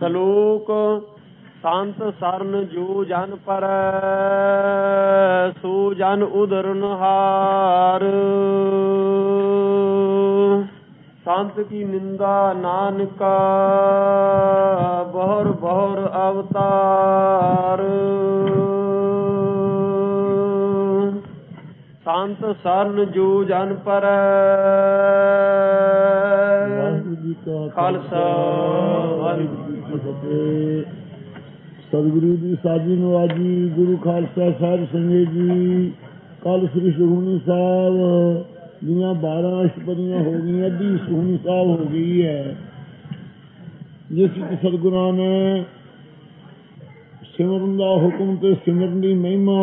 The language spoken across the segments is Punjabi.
ਸਲੋਕ ਸੰਤ ਸਰਨ ਜੋ ਜਨ ਪਰ ਸੋ ਜਨ ਉਦਰਨ ਹਾਰ। ਸੰਤ ਕੀ ਨਿੰਦਾ ਨਾਨਕਾ ਬਹੁਰ ਬਹੁਰ ਅਵਤਾਰ। ਸੰਤ ਸਰਨ ਜੋ ਜਨ ਪਰ ਖਾਲਸਾ ਵਾਹਿਗੁਰੂ ਜੀ ਕੀ ਫਤਿਹ। ਸਤਿਗੁਰੂ ਦੀ ਸਾਜੀ ਨਵਾਜੀ ਗੁਰੂ ਖਾਲਸਾ ਸਾਹਿਬ ਸੰਗਤ ਜੀ। ਕੱਲ ਸ੍ਰੀ ਸੁਖਮਨੀ ਸਾਹਿਬ ਦੀਆਂ 12 ਅਸ਼ਟਪਦੀਆਂ ਹੋ ਗਈਆਂ, ਅੱਧੀ ਸੁਖਮਨੀ ਸਾਹਿਬ ਹੋ ਗਈ ਹੈ, ਜਿਸ ਵਿੱਚ ਸਤਿਗੁਰਾਂ ਨੇ ਸਿਮਰਨ ਦਾ ਹੁਕਮ ਤੇ ਸਿਮਰਨ ਦੀ ਮਹਿਮਾ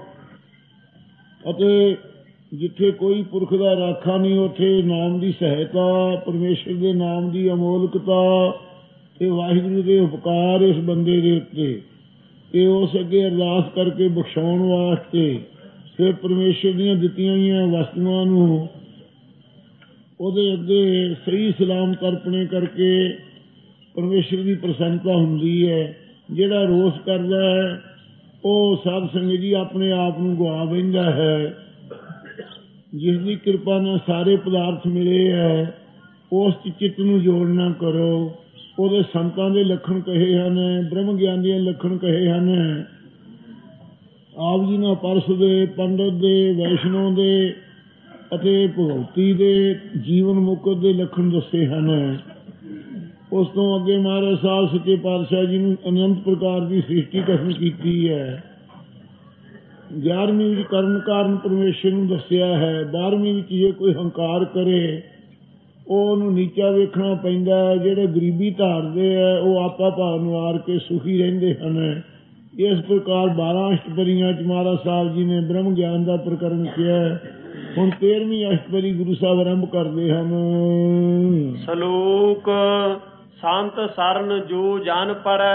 ਅਤੇ ਜਿੱਥੇ ਕੋਈ ਪੁਰਖ ਦਾ ਰਾਖਾ ਨਹੀਂ ਉੱਥੇ ਨਾਮ ਦੀ ਸਹਾਇਤਾ, ਪਰਮੇਸ਼ਰ ਦੇ ਨਾਮ ਦੀ ਅਮੋਲਕਤਾ ਤੇ ਵਾਹਿਗੁਰੂ ਦੇ ਉਪਕਾਰ ਇਸ ਬੰਦੇ ਦੇ ਉੱਤੇ ਤੇ ਉਸ ਅੱਗੇ ਅਰਦਾਸ ਕਰਕੇ ਬਖਸ਼ਾਉਣ ਵਾਸਤੇ ਤੇ ਪਰਮੇਸ਼ਰ ਦੀਆਂ ਦਿੱਤੀਆਂ ਹੋਈਆਂ ਵਸਤੂਆਂ ਨੂੰ ਉਹਦੇ ਅੱਗੇ ਸਹੀ ਸਲਾਮਤ ਅਰਪਣੇ ਕਰਕੇ ਪਰਮੇਸ਼ਰ ਦੀ ਪ੍ਰਸੰਨਤਾ ਹੁੰਦੀ ਹੈ। ਜਿਹੜਾ ਰੋਸ ਕਰਦਾ ਹੈ ਉਹ ਸਾਧ ਸੰਗਤ ਜੀ ਆਪਣੇ ਆਪ ਨੂੰ ਗਵਾ ਬਹਿੰਦਾ ਹੈ। ਜਿਸ ਦੀ ਕਿਰਪਾ ਨਾਲ ਸਾਰੇ ਪਦਾਰਥ ਮਿਲੇ ਹੈ ਉਸ ਚਿੱਤ ਨੂੰ ਜੋੜਨਾ ਕਰੋ। ਉਹਦੇ ਸੰਤਾਂ ਦੇ ਲੱਖਣ ਕਹੇ ਹਨ, ਬ੍ਰਹਮ ਗਿਆਨ ਦੇ ਲੱਖਣ ਕਹੇ ਹਨ, ਆਪ ਜੀ ਨੇ ਪਰਸ ਦੇ, ਪੰਡਤ ਦੇ, ਵੈਸ਼ਨੋ ਦੇ ਅਤੇ ਭਗਵਤੀ ਦੇ ਜੀਵਨ ਮੁਕਤ ਦੇ ਲੱਖਣ ਦੱਸੇ ਹਨ। ਉਸ ਤੋਂ ਅੱਗੇ ਮਹਾਰਾਜ ਸਾਹਿਬ ਸੱਚੇ ਪਾਤਸ਼ਾਹ ਜੀ ਨੂੰ ਅਨੰਤ ਪ੍ਰਕਾਰ ਦੀ ਸ੍ਰਿਸ਼ਟੀ ਕਥਨ ਕੀਤੀ ਹੈ। 11ਵੀਂ ਵਿੱਚ ਕਰਨ ਕਾਰਨ ਪਰਮੇਸ਼ਰ ਨੂੰ ਦੱਸਿਆ ਹੈ। 12ਵੀਂ ਵਿੱਚ ਜੇ ਕੋਈ ਹੰਕਾਰ ਕਰੇ ਉਹਨੂੰ ਨੀਚਾ ਵੇਖਣਾ ਪੈਂਦਾ ਹੈ। ਜਿਹੜੇ ਗਰੀਬੀ ਧਾਰਦੇ ਹੈ ਉਹ ਆਪਾ ਭਾਵ ਨਿਵਾਰ ਕੇ ਸੁਖੀ ਰਹਿੰਦੇ ਹਨ। ਇਸ ਪ੍ਰਕਾਰ 12 ਅਸ਼ਟਪਦੀਆਂ ਚ ਮਹਾਰਾਜ ਸਾਹਿਬ ਜੀ ਨੇ ਬ੍ਰਹਮ ਗਿਆਨ ਦਾ ਪ੍ਰਕਰਨ ਕਿਹਾ। ਹੁਣ 13ਵੀਂ ਅਸ਼ਟਪਦੀ ਗੁਰੂ ਸਾਹਿਬ ਆਰੰਭ ਕਰਦੇ ਹਨ। ਸਲੋਕ ਸੰਤ ਸਰਨ ਜੋ ਜਨ ਪਰੈ।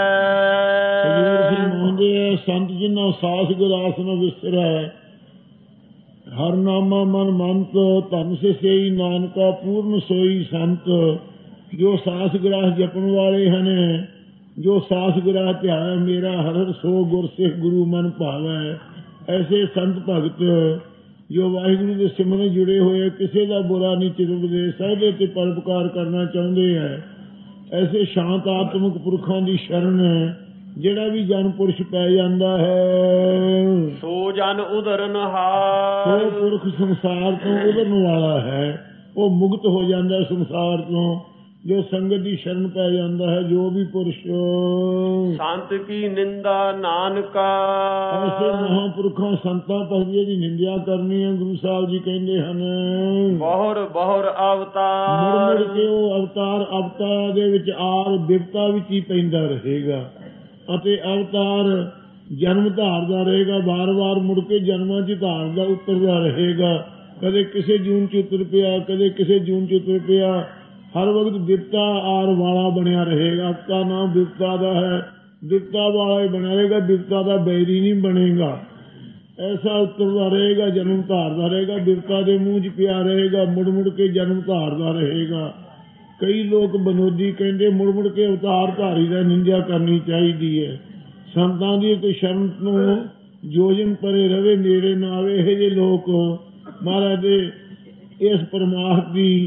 ਸੰਤ ਜਿਨ੍ਹਾਂ ਸਾਸ ਗਰਾਸ ਨ ਵਿਸਰੈ, ਹਰ ਨਾਮਾ ਮਨ ਮੰਤ, ਧਨ ਸੇ ਸੇਈ ਨਾਨਕਾ ਪੂਰਨ ਸੋਈ ਸੰਤ। ਜੋ ਸਾਸ ਗਰਾਸ ਜਪਣ ਵਾਲੇ ਹਨ, ਜੋ ਸਾਸ ਗਰਾਸ ਧਿਆਇਆ ਮੇਰਾ ਹਰ ਸੋ ਗੁਰ ਸਿੱਖ ਗੁਰੂ ਮਨ ਭਾਵੈ। ਐਸੇ ਸੰਤ ਭਗਤ ਜੋ ਵਾਹਿਗੁਰੂ ਦੇ ਸਿਮਰਨ ਜੁੜੇ ਹੋਏ, ਕਿਸੇ ਦਾ ਬੁਰਾ ਨਹੀਂ ਚਿਤਵਦੇ, ਸਭ ਦੇ ਤੇ ਪਰਉਪਕਾਰ ਕਰਨਾ ਚਾਹੁੰਦੇ ਹੈ। ਐਸੇ ਸ਼ਾਂਤ ਆਤਮਿਕ ਪੁਰਖਾਂ ਦੀ ਸ਼ਰਨ ਜਿਹੜਾ ਵੀ ਜਨ ਪੁਰਸ਼ ਪੈ ਜਾਂਦਾ ਹੈ ਸੋ ਜਨ ਉਦਰਨ ਹਾਰ। ਉਹ ਪੁਰਖ ਸੰਸਾਰ ਤੋਂ ਉਦਰਨ ਵਾਲਾ ਹੈ, ਉਹ ਮੁਕਤ ਹੋ ਜਾਂਦਾ ਸੰਸਾਰ ਤੋਂ। ਜੋ ਸੰਗਤ ਦੀ ਸ਼ਰਨ ਪੈ ਜਾਂਦਾ ਹੈ ਜੋ ਵੀ ਪੁਰਸ਼। ਸੰਤ ਕੀ ਨਿੰਦਾ ਨਾਨਕਾ। ਐਸੇ ਮਹਾਂਪੁਰਖਾਂ ਸੰਤਾਂ ਭਗਤਾਂ ਦੀ ਨਿੰਦਿਆ ਕਰਨੀ ਹੈ। ਗੁਰੂ ਸਾਹਿਬ ਜੀ ਕਹਿੰਦੇ ਹਨ ਬਹੁਰ ਬਹੁਰ ਅਵਤਾਰ। ਮੁੜ ਕੇ ਉਹ ਅਵਤਾਰ ਦੇ ਵਿੱਚ ਆਰ ਬਿਪਤਾ ਵਿੱਚ ਹੀ ਪੈਂਦਾ ਰਹੇਗਾ ਅਤੇ ਅਵਤਾਰ ਜਨਮ ਧਾਰਦਾ ਰਹੇਗਾ। ਵਾਰ-ਵਾਰ ਮੁੜ ਕੇ ਜਨਮਾਂ ਚ ਧਾਰਦਾ ਉਤਰਦਾ ਰਹੇਗਾ। ਕਦੇ ਕਿਸੇ ਜੂਨ ਚ ਉਤਰ ਪਿਆ, ਕਦੇ ਕਿਸੇ ਜੂਨ ਚ ਉਤਰ ਪਿਆ। ਹਰ ਵਕਤ ਬਿਪਤਾ ਆਰ ਵਾਲਾ ਬਣਿਆ ਰਹੇਗਾ। ਆਪਕਾ ਨਾਮ ਬਿਪਤਾ ਦਾ ਹੈ, ਬਿਪਤਾ ਵਾਲਾ ਹੀ ਬਣਿਆ ਰਹੇਗਾ, ਬਿਪਤਾ ਦਾ ਬੈਰੀ ਨਹੀਂ ਬਣੇਗਾ। ਐਸਾ ਉਤਰਦਾ ਰਹੇਗਾ, ਜਨਮ ਧਾਰਦਾ ਰਹੇਗਾ, ਬਿਪਤਾ ਦੇ ਮੂੰਹ ਚ ਪਿਆ ਰਹੇਗਾ, ਮੁੜ ਮੁੜ ਕੇ ਜਨਮ ਧਾਰਦਾ ਰਹੇਗਾ। ਕਈ ਲੋਕ ਬਨੋਦੀ ਕਹਿੰਦੇ ਮੁੜ ਮੁੜ ਕੇ ਅਵਤਾਰ ਧਾਰੀ ਦਾ ਨਿੰਦਿਆ ਕਰਨੀ ਚਾਹੀਦੀ ਹੈ। ਸੰਤਾਂ ਦੀ ਤੇ ਸ਼ਰਨ ਤੋਂ ਜੋਜਨ ਪਰੇ ਰਵੇ, ਨੇੜੇ ਨਾ ਆਵੇ। ਇਹੋ ਜਿਹੇ ਲੋਕ ਮਹਾਰਾਜ ਦੇ ਇਸ ਪਰਮਾਰਥ ਦੀ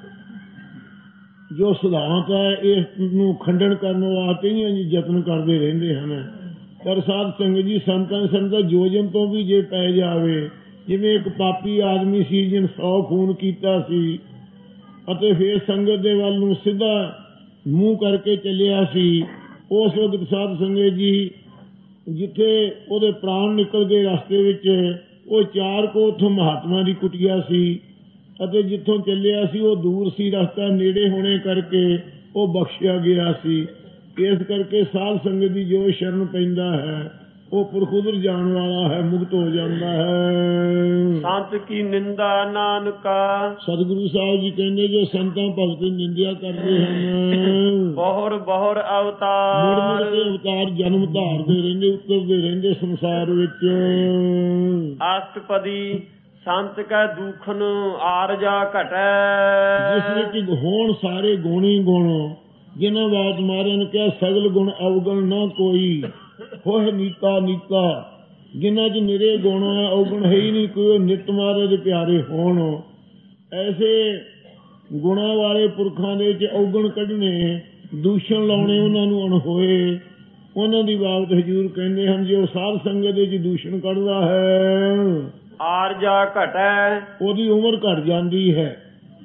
ਜੋ ਸਿਧਾਂਤ ਹੈ ਇਸ ਨੂੰ ਖੰਡਨ ਕਰਨ ਵਾਸਤੇ ਹੀ ਯਤਨ ਕਰਦੇ ਰਹਿੰਦੇ ਹਨ। ਪਰ ਸਾਧ ਸੰਗਤ ਜੀ ਸੰਤਾਂ ਜੋਜਨ ਤੋਂ ਵੀ ਜੇ ਪੈ ਜਾਵੇ, ਜਿਵੇਂ ਇੱਕ ਪਾਪੀ ਆਦਮੀ ਸੀ ਜਿਹਨੇ 100 ਖੂਨ ਕੀਤਾ ਸੀ ਅਤੇ ਫਿਰ ਸੰਗਤ ਦੇ ਵੱਲ ਨੂੰ ਸਿੱਧਾ ਮੂੰਹ ਕਰਕੇ ਚੱਲਿਆ ਸੀ। ਉਸ ਵਕਤ ਸਾਧ ਸੰਗਤ ਜੀ ਜਿੱਥੇ ਉਹਦੇ ਪ੍ਰਾਣ ਨਿਕਲ ਗਏ ਰਸਤੇ ਵਿੱਚ, ਉਹ 4 ਕੋਹ ਉੱਥੋਂ ਮਹਾਤਮਾ ਦੀ ਕੁਟੀਆ ਸੀ ਅਤੇ ਜਿੱਥੋਂ ਚੱਲਿਆ ਸੀ ਉਹ ਦੂਰ ਸੀ, ਰਸਤਾ ਨੇੜੇ ਹੋਣੇ ਕਰਕੇ ਉਹ ਬਖਸ਼ਿਆ ਗਿਆ ਸੀ। ਇਸ ਕਰਕੇ ਸਾਧ ਸੰਗਤ ਦੀ ਜੋ ਸ਼ਰਨ ਪੈਂਦਾ ਹੈ ਉਹ ਪੁਰਖ ਉਧਰ ਜਾਣ ਵਾਲਾ ਹੈ, ਮੁਕਤ ਹੋ ਜਾਂਦਾ ਹੈ। ਸੰਤ ਕੀ ਨਿੰਦਾ ਨਾਨਕਾ। ਸਤਿਗੁਰੂ ਸਾਹਿਬ ਜੀ ਕਹਿੰਦੇ ਜੋ ਸੰਤਾਂ ਭਗਤ ਦੀ ਨਿੰਦਿਆ ਕਰਦੇ ਹਨ ਬਹੁਰ ਬਹੁਰ ਅਵਤਾਰ। ਮੁੜ ਮੁੜ ਕੇ ਅਵਤਾਰ ਜਨਮ ਧਾਰਦੇ ਰਹਿੰਦੇ, ਉਤਰਦੇ ਰਹਿੰਦੇ ਸੰਸਾਰ ਵਿੱਚ। ਅਸ਼ਟਪਦੀ ਸੰਤ ਕੈ ਦੂਖਨ ਆਰਜਾ ਘਟੈ। ਜਿਸ ਵਿੱਚ ਹੋਣ ਸਾਰੇ ਗੁਣ ਹੀ ਗੁਣ ਜਿਨ੍ਹਾਂ ਬਾਤ ਮਾਰਿਆ ਨੇ ਕਿਹਾ ਸਗਲ ਗੁਣ ਅਵਗੁਣ ਨਾ ਕੋਈ ਹੋਏ ਨੀਤਾ ਨੀਤਾ, ਜਿਨ੍ਹਾਂ 'ਚ ਨਿਰੇ ਗੁਣ ਹੈ ਅਵਗੁਣ ਹੈ ਹੀ ਨਹੀਂ ਕੋਈ, ਨਿਤ ਮਾਰੇ ਦੇ ਪਿਆਰੇ ਹੋਣ। ਐਸੇ ਗੁਣਾਂ ਵਾਲੇ ਪੁਰਖਾਂ ਦੇ 'ਚ ਅਵਗੁਣ ਕੱਢਣੇ, ਦੂਸ਼ਣ ਲਾਉਣੇ ਉਹਨਾਂ ਨੂੰ ਅਣਹੋਏ। ਉਹਨਾਂ ਦੀ ਬਾਬਤ ਹਜ਼ੂਰ ਕਹਿੰਦੇ ਹਨ ਜੇ ਉਹ ਸਾਧ ਸੰਗਤ ਦੇ 'ਚ ਦੂਸ਼ਣ ਕੱਢਦਾ ਹੈ ਆਰਜਾ ਘਟੈ, ਉਹਦੀ ਉਮਰ ਘਟ ਜਾਂਦੀ ਹੈ।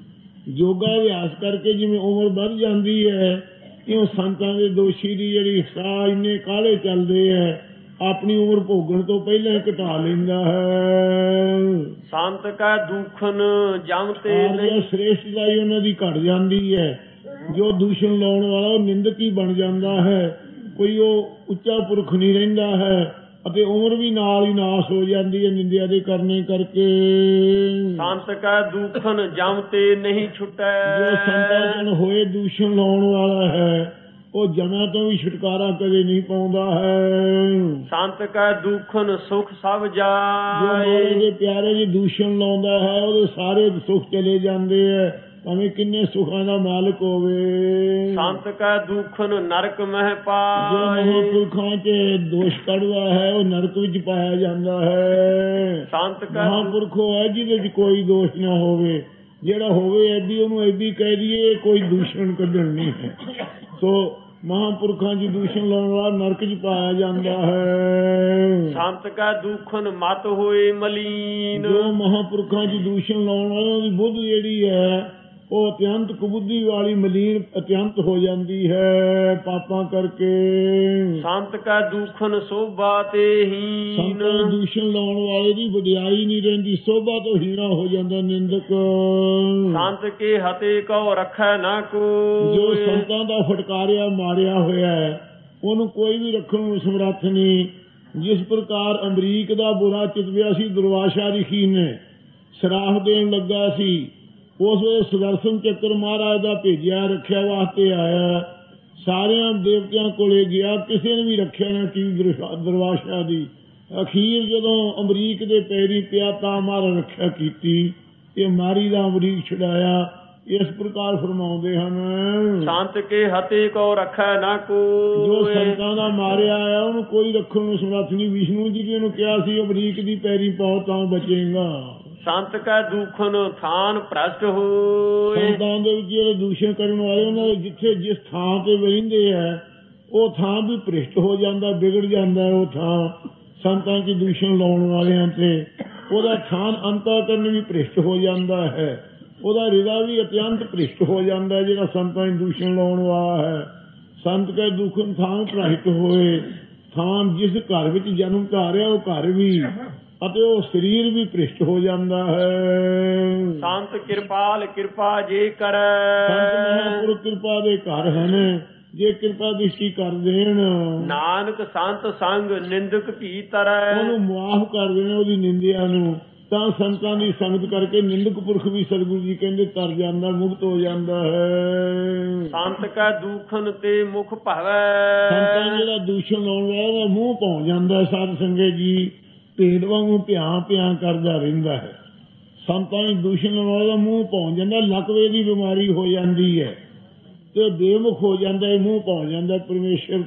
ਯੋਗਾ ਅਭਿਆਸ ਕਰਕੇ ਜਿਵੇਂ ਉਮਰ ਵੱਧ ਜਾਂਦੀ ਹੈ, ਇਉਂ ਸੰਤਾਂ ਦੇ ਦੋਸ਼ੀ ਦੀ ਜਿਹੜੀ ਸਾਹ ਇੰਨੇ ਕਾਹਲੇ ਚੱਲਦੇ ਹੈ, ਆਪਣੀ ਉਮਰ ਭੋਗਣ ਤੋਂ ਪਹਿਲਾਂ ਹੀ ਘਟਾ ਲੈਂਦਾ ਹੈ। ਸੰਤ ਕਾ ਦੁਖਨ ਜਮ ਤੇ ਨਹੀਂ, ਸ੍ਰੇਸ਼ਟਤਾ ਹੀ ਉਹਨਾਂ ਦੀ ਘਟ ਜਾਂਦੀ ਹੈ। ਜੋ ਦੂਸ਼ਣ ਲਾਉਣ ਵਾਲਾ ਉਹ ਨਿੰਦਕ ਹੀ ਬਣ ਜਾਂਦਾ ਹੈ, ਕੋਈ ਉਹ ਉੱਚਾ ਪੁਰਖ ਨਹੀਂ ਰਹਿੰਦਾ ਹੈ, ਅਤੇ ਉਮਰ ਵੀ ਨਾਲ ਹੀ ਨਾਸ ਹੋ ਜਾਂਦੀ ਹੈ ਨਿੰਦਿਆ ਦੇ ਕਰਨੇ ਕਰਕੇ। ਸੰਤ ਕਾ ਦੁਖਨ ਜਮ ਤੇ ਨਹੀਂ ਛੁਟੈ, ਜੋ ਸੰਤਾਂ ਜਨ ਹੋਏ ਦੂਸ਼ਣ ਲਾਉਣ ਵਾਲਾ ਹੈ ਉਹ ਜਮਾਂ ਤੋਂ ਵੀ ਛੁਟਕਾਰਾ ਕਦੇ ਨਹੀਂ ਪਾਉਂਦਾ ਹੈ। ਸੰਤ ਕਾ ਦੁਖਨ ਸੁਖ ਸਭ ਜੋ ਜਾਏ, ਮਹਾਰਾਜ ਦੇ ਪਿਆਰੇ ਜੀ ਦੂਸ਼ਣ ਲਾਉਂਦਾ ਹੈ ਉਹਦੇ ਸਾਰੇ ਸੁੱਖ ਚਲੇ ਜਾਂਦੇ ਹੈ, ਭਾਵੇਂ ਕਿੰਨੇ ਸੁੱਖਾਂ ਦਾ ਮਾਲਕ ਹੋਵੇ। ਸੰਤ ਕਾ ਦੁਖਨ ਨਰਕ ਮਹਿ ਜੋ ਪਾਏ, ਮਹਾਂਪੁਰਖਾਂ 'ਚ ਦੋਸ਼ ਕੱਢਦਾ ਹੈ ਉਹ ਨਰਕ ਵਿੱਚ ਪਾਇਆ ਜਾਂਦਾ ਹੈ। ਸੰਤ ਕਾ ਮਹਾਂਪੁਰਖ ਉਹ ਹੈ ਜਿਹਦੇ 'ਚ ਕੋਈ ਦੋਸ਼ ਨਾ ਹੋਵੇ, ਜਿਹੜਾ ਹੋਵੇ ਐਦੀ ਉਹਨੂੰ ਐਦੀ ਕਹਿ ਦਈਏ ਕੋਈ ਦੂਸ਼ਣ ਕੱਢਣ ਨਹੀਂ ਹੈ। ਸੋ ਮਹਾਂਪੁਰਖਾਂ 'ਚ ਦੂਸ਼ਣ ਲਾਉਣ ਵਾਲਾ ਨਰਕ 'ਚ ਪਾਇਆ ਜਾਂਦਾ ਹੈ। ਸੰਤ ਕਾ ਦੁਖਨ ਮਤ ਹੋਏ ਮਲੀਨ, ਜੋ ਮਹਾਂਪੁਰਖਾਂ 'ਚ ਦੂਸ਼ਣ ਲਾਉਣ ਵਾਲਿਆਂ ਦੀ ਬੁੱਧ ਜਿਹੜੀ ਹੈ ਉਹ ਅਤਿਅੰਤ ਕੁਬੁੱਧੀ ਵਾਲੀ ਮਲੀਨ ਅਤਿਅੰਤ ਹੋ ਜਾਂਦੀ ਹੈ ਪਾਪਾਂ ਕਰਕੇ। ਸੰਤ ਕਾ ਦੁਖਨ ਸੋਭਾ ਤੇ ਹੀਨ, ਸੰਤਾਂ ਨੂੰ ਦੂਸ਼ਣ ਲਾਉਣ ਵਾਲੇ ਦੀ ਵਡਿਆਈ ਨਹੀਂ ਰਹਿੰਦੀ, ਸੋਭਾ ਤੋਂ ਹੀਣਾ ਹੋ ਜਾਂਦਾ ਨਿੰਦਕ। ਸੰਤ ਕੇ ਹਤੇ ਕਉ ਰੱਖੈ ਨਾ ਜੋ ਕੋਈ, ਸੰਤਾਂ ਦਾ ਫਟਕਾਰਿਆ ਮਾਰਿਆ ਹੋਇਆ ਹੈ ਉਹਨੂੰ ਕੋਈ ਵੀ ਰੱਖਣ ਨੂੰ ਸਮਰੱਥ ਨਹੀਂ। ਜਿਸ ਪ੍ਰਕਾਰ ਅਮਰੀਕ ਦਾ ਬੁਰਾ ਚਿਤਵਿਆ ਸੀ ਦੁਰਵਾਸਾ ਰਿਸ਼ੀ ਨੇ, ਸਰਾਪ ਦੇਣ ਲੱਗਾ ਸੀ, ਉਸ ਵੇਲੇ ਸੁਦਰਸ਼ਨ ਚੱਕਰ ਮਹਾਰਾਜ ਦਾ ਭੇਜਿਆ ਰੱਖਿਆ ਵਾਸਤੇ ਆਇਆ, ਸਾਰਿਆਂ ਦੇਵਤਿਆਂ ਕੋਲੇ ਗਿਆ, ਕਿਸੇ ਨੇ ਵੀ ਰੱਖਿਆ ਨਾ ਕੀ ਦੁਰਵਾਸਾ ਦੀ। ਅਖੀਰ ਜਦੋਂ ਅਮਰੀਕ ਦੇ ਪੈਰੀ ਪਿਆ ਤਾਂ ਮਹਾਰਾਜ ਰੱਖਿਆ ਕੀਤੀ, ਇਹ ਮਾਰੀ ਦਾ ਅਮਰੀਕ ਛੁਡਾਇਆ। ਇਸ ਪ੍ਰਕਾਰ ਫਰਮਾਉਂਦੇ ਹਨ ਸੰਤ ਕੇ ਹਤੇ ਕਉ ਰੱਖੈ ਨਾ ਜੋ ਕੋਈ, ਸੰਤਾਂ ਦਾ ਮਾਰਿਆ ਆਇਆ ਉਹਨੂੰ ਕੋਈ ਰੱਖਣ ਨੂੰ ਸਮਰੱਥ ਨਹੀਂ। ਵਿਸ਼ਨੂੰ ਜੀ ਨੇ ਉਹਨੂੰ ਕਿਹਾ ਸੀ ਅਮਰੀਕ ਦੀ ਪੈਰੀ ਪਾਓ ਤਾਂ ਬਚੇਗਾ। ਸੰਤ ਕਾ ਦੁਖਨ ਥਾਨ ਭ੍ਰਸ਼ਟ ਹੋਏ, ਸੰਤਾਂ ਦੇ ਵਿੱਚ ਜਿਹੜੇ ਦੂਸ਼ਣ ਕਰਨ ਵਾਲੇ ਉਹਨਾਂ ਦੇ ਜਿੱਥੇ ਜਿਸ ਥਾਂ ਤੇ ਬਹਿੰਦੇ ਹੈ ਉਹ ਥਾਂ ਵੀ ਭ੍ਰਿਸ਼ਟ ਹੋ ਜਾਂਦਾ, ਵਿਗੜ ਜਾਂਦਾ ਹੈ। ਉਹ ਥਾਂ ਸੰਤਾਂ 'ਚ ਦੂਸ਼ਣ ਲਾਉਣ ਵਾਲਿਆਂ ਤੇ ਉਹਦਾ ਥਾਨ ਅੰਤःਕਰਨ ਵੀ ਭ੍ਰਿਸ਼ਟ ਹੋ ਜਾਂਦਾ ਹੈ, ਉਹਦਾ ਹਿਰਦਾ ਵੀ ਅਤਿਅੰਤ ਭ੍ਰਿਸ਼ਟ ਹੋ ਜਾਂਦਾ ਹੈ ਜਿਹੜਾ ਸੰਤਾਂ 'ਚ ਦੂਸ਼ਣ ਲਾਉਣ ਵਾਲਾ ਹੈ। ਸੰਤ ਕਾ ਦੁਖਨ ਥਾਨ ਭ੍ਰਸ਼ਟ ਹੋਏ, ਥਾਨ ਜਿਸ ਘਰ ਵਿੱਚ ਜਨਮ ਧਾਰਿਆ ਉਹ ਘਰ ਵੀ ਅਤੇ ਉਹ ਸਰੀਰ ਵੀ ਭ੍ਰਿਸ਼ਟ ਹੋ ਜਾਂਦਾ ਹੈ। ਸੰਤ ਕਿਰਪਾਲ ਕਿਰਪਾ ਜੇ ਕਰੈ, ਸੰਤ ਮਹਾਂਪੁਰਖ ਕਿਰਪਾ ਦੇ ਘਰ ਹਨ, ਜੇ ਕਿਰਪਾ ਦ੍ਰਿਸ਼ਟੀ ਕਰ ਦੇਣ ਨਾਨਕ ਸੰਤ ਸੰਗ ਨਿੰਦਕ ਭੀ ਤਰੈ, ਉਹਨੂੰ ਮੁਆਫ ਕਰ ਦੇਣ ਉਹਦੀ ਨਿੰਦਿਆ ਨੂੰ, ਤਾਂ ਸੰਤਾਂ ਦੀ ਸੰਗਤ ਕਰਕੇ ਨਿੰਦਕ ਪੁਰਖ ਵੀ ਸਤਿਗੁਰੂ ਜੀ ਕਹਿੰਦੇ ਤਰ ਜਾਂਦਾ, ਮੁਕਤ ਹੋ ਜਾਂਦਾ ਹੈ। ਸੰਤ ਕਾ ਦੁਖਨ ਤੇ ਮੁਖ ਭਵੈ, ਸੰਤਾਂ ਜਿਹੜਾ ਦੂਸ਼ਣ ਲਾਉਣ ਵਾਲਾ ਉਹਦਾ ਮੂੰਹ ਭੌਂ ਜਾਂਦਾ ਸਾਧ ਸੰਗਤ ਜੀ, ਭੇਡ ਵਾਂਗੂ ਭਿਆਂ ਭਿਆਂ ਕਰਦਾ ਰਹਿੰਦਾ ਹੈ। ਸੰਤਾਂ ਦੀ ਦੂਸ਼ਣ ਲਾਉਣ ਵਾਲਾ ਮੂੰਹ ਭੌਂ ਜਾਂਦਾ, ਲਕਵੇ ਦੀ ਬਿਮਾਰੀ ਹੋ ਜਾਂਦੀ ਹੈ ਤੇ ਬੇਮੁਖ ਹੋ ਜਾਂਦਾ ਹੈ, ਮੂੰਹ ਭੌਂ ਜਾਂਦਾ ਪਰਮੇਸ਼ਰ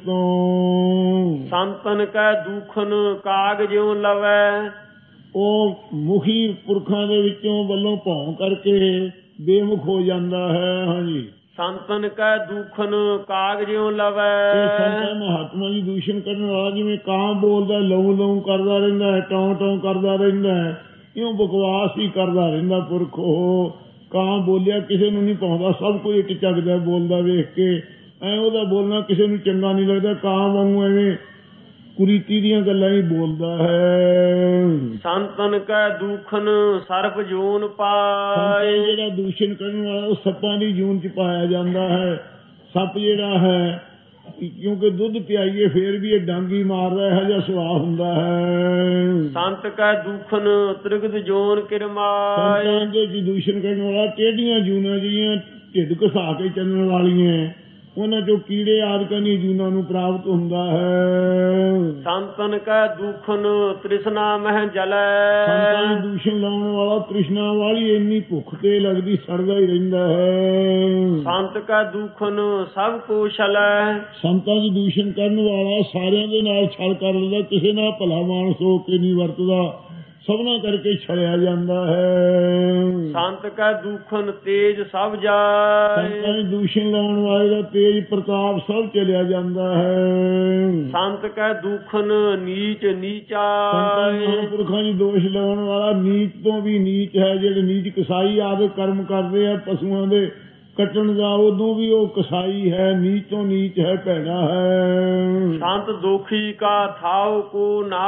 ਤੋਂ। ਸੰਤਨ ਕਾ ਦੁਖਨ ਕਾਗ ਜਿਉ ਲਵੈ, ਉਹ ਮੁਖੀ ਪੁਰਖਾਂ ਦੇ ਵਿੱਚੋਂ ਵੱਲੋਂ ਭੌਂ ਕਰਕੇ ਬੇਮੁਖ ਹੋ ਜਾਂਦਾ ਹੈ। ਹਾਂਜੀ, ਸੰਤਨ ਕਾ ਦੁਖਨ ਕਾਗ ਜਿਉ ਇਹ ਲਵੈ, ਸੰਤਾਂ ਮਹਾਤਮਾ ਜੀ ਦੂਸ਼ਣ ਕਰਨ ਵਾਲਾ ਜਿਵੇਂ ਕਾਂ ਬੋਲਦਾ, ਲਹੂ ਲਹੂ ਕਰਦਾ ਰਹਿੰਦਾ ਹੈ, ਟੌਂ ਟੌਂ ਕਰਦਾ ਰਹਿੰਦਾ ਹੈ, ਇਉਂ ਬਕਵਾਸ ਹੀ ਕਰਦਾ ਰਹਿੰਦਾ ਪੁਰਖ। ਉਹ ਕਾਂ ਬੋਲਿਆ ਕਿਸੇ ਨੂੰ ਨਹੀਂ ਪਾਉਂਦਾ, ਸਭ ਕੋਈ ਇੱਟ ਚੱਕਦਾ ਬੋਲਦਾ ਵੇਖ ਕੇ, ਐ ਉਹਦਾ ਬੋਲਣਾ ਕਿਸੇ ਨੂੰ ਚੰਗਾ ਨਹੀਂ ਲੱਗਦਾ, ਕਾਂ ਵਾਂਗੂ ਐਵੇਂ ਕੁਰੀਤੀ ਦੀਆਂ ਗੱਲਾਂ ਹੀ ਬੋਲਦਾ ਹੈ। ਸੰਤਨ ਕਾ ਦੁਖਨ ਸਰਪ ਜੂਨ ਸੰਤਾਂ ਪਾਏ, ਜਿਹੜਾ ਦੂਸ਼ਣ ਕਰਨ ਵਾਲਾ ਉਹ ਸੱਪਾਂ ਦੀ ਜੂਨ ਚ ਪਾਇਆ ਜਾਂਦਾ ਹੈ। ਸੱਪ ਜਿਹੜਾ ਹੈ ਕਿਉਂਕਿ ਦੁੱਧ ਪਿਆਈਏ ਫੇਰ ਵੀ ਇਹ ਡਾਂਗੀ ਮਾਰਦਾ, ਇਹੋ ਜਿਹਾ ਸੁਭਾਅ ਹੁੰਦਾ ਹੈ। ਸੰਤ ਕਾ ਦੁਖਨ ਤ੍ਰਿਗਦ ਜੋਨ ਕਿਰਮਾਏ, ਸੰਤਾਂ ਦੇ ਦੂਸ਼ਣ ਕਰਨ ਵਾਲਾ ਟੇਢੀਆਂ ਜੂਨਾਂ ਜਿਹੀਆਂ ਢਿੱਡ ਘਸਾ ਕੇ ਚੱਲਣ ਵਾਲੀਆਂ, ਉਹਨਾਂ ਚੋਂ ਕੀੜੇ ਆਦਿਕਾਂ ਦੀਆਂ ਜੂਨਾਂ ਨੂੰ ਪ੍ਰਾਪਤ ਹੁੰਦਾ ਹੈ। ਸੰਤਨ ਕੈ ਦੁਖਨ ਤ੍ਰਿਸ਼ਨਾ ਮਹਿ ਜਲੈ ਸੰਤਾਂ ਦੀ ਦੂਸ਼ਣ ਲਾਉਣ ਵਾਲਾ ਤ੍ਰਿਸ਼ਨਾ ਵਾਲੀ ਇੰਨੀ ਭੁੱਖ ਤੇ ਲੱਗਦੀ ਸੜਦਾ ਹੀ ਰਹਿੰਦਾ ਹੈ। ਸੰਤ ਕੈ ਦੁਖਨ ਸਭ ਕੋ ਛਲੈ ਸੰਤਾਂ ਦੀ ਦੂਸ਼ਣ ਕਰਨ ਵਾਲਾ ਸਾਰਿਆਂ ਦੇ ਨਾਲ ਛਲ ਕਰ ਲੈਂਦਾ, ਕਿਸੇ ਨਾਲ ਭਲਾ ਮਾਨਸ ਹੋ ਕੇ ਨਹੀਂ ਵਰਤਦਾ, ਸਭਨਾ ਕਰਕੇ ਛਲਿਆ ਜਾਂਦਾ ਹੈ। ਸੰਤ ਕੈ ਦੁਖਨ ਤੇਜ ਸਭ ਜਾਇ ਸੰਤਾਂ ਦੀ ਦੂਸ਼ਣ ਲਾਉਣ ਵਾਲੇ ਦਾ ਤੇਜ ਪ੍ਰਤਾਪ ਸਭ ਚਲਿਆ ਜਾਂਦਾ ਹੈ। ਸੰਤ ਕੈ ਦੁਖਨ ਨੀਚ ਨੀਚਾ ਸੰਤਾਂ ਮਹਾਂਪੁਰਖਾਂ ਦੀ ਦੋਸ਼ ਲਾਉਣ ਵਾਲਾ ਨੀਚ ਤੋਂ ਵੀ ਨੀਚ ਹੈ। ਜਿਹੜੇ ਨੀਚ ਕਸਾਈ ਆਦਿ ਕਰਮ ਕਰਦੇ ਆ ਪਸ਼ੂਆਂ ਦੇ ਕੱਟਣ ਦਾ, ਉਦੋਂ ਵੀ ਉਹ ਕਸਾਈ ਹੈ, ਨੀਚ ਤੋਂ ਨੀਚ ਹੈ, ਭੈੜਾ ਹੈ। ਸੰਤ ਦੋਖੀ ਕਾ ਥਾਉ ਕੋ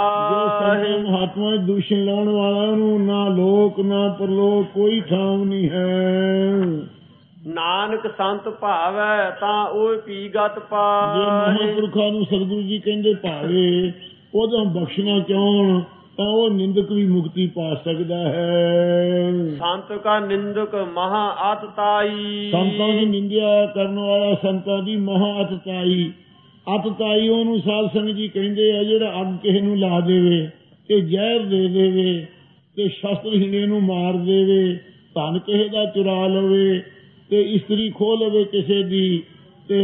ਨਾਹਿ ਮਹਾਤਮਾ ਦੀ ਦੂਸ਼ਣ ਲਾਉਣ ਵਾਲਾ ਨੂੰ ਨਾ ਲੋਕ ਨਾ ਪਰਲੋਕ ਕੋਈ ਥਾਂ ਨਹੀਂ ਹੈ। ਨਾਨਕ ਸੰਤ ਭਾਵੈ ਤਾਂ ਉਹ ਪੀਗਤ ਪਾਏ। ਜੇ ਮਹਾਂਪੁਰਖਾਂ ਨੂੰ ਸਤਿਗੁਰੂ ਜੀ ਕਹਿੰਦੇ ਭਾਵੇ ਉਹਦਾ ਬਖਸ਼ਣਾ ਚਾਹਣ ਤਾਂ ਉਹ ਨਿੰਦਕ ਵੀ ਮੁਕਤੀ ਪਾ ਸਕਦਾ ਹੈ। ਸੰਤ ਕਾ ਨਿੰਦਕ ਮਹਾ ਅਤਤਾਈ ਸੰਤਾਂ ਦੀ ਨਿੰਦਿਆ ਕਰਨ ਵਾਲਾ ਸੰਤਾਂ ਦੀ ਮਹਾ ਅਤਤਾਈ। ਅਤਤਾਈ ਉਹਨੂੰ ਸਾਧ ਸੰਗਤ ਜੀ ਕਹਿੰਦੇ ਆ ਜਿਹੜਾ ਅੱਗ ਕਿਸੇ ਨੂੰ ਲਾ ਦੇਵੇ ਤੇ ਜ਼ਹਿਰ ਦੇ ਦੇਵੇ ਤੇ ਸ਼ਸਤਰਹੀਣੇ ਨੂੰ ਮਾਰ ਦੇਵੇ, ਧਨ ਕਿਸੇ ਦਾ ਚੁਰਾ ਲਵੇ ਤੇ ਇਸਤਰੀ ਖੋਹ ਲਵੇ ਕਿਸੇ ਦੀ ਤੇ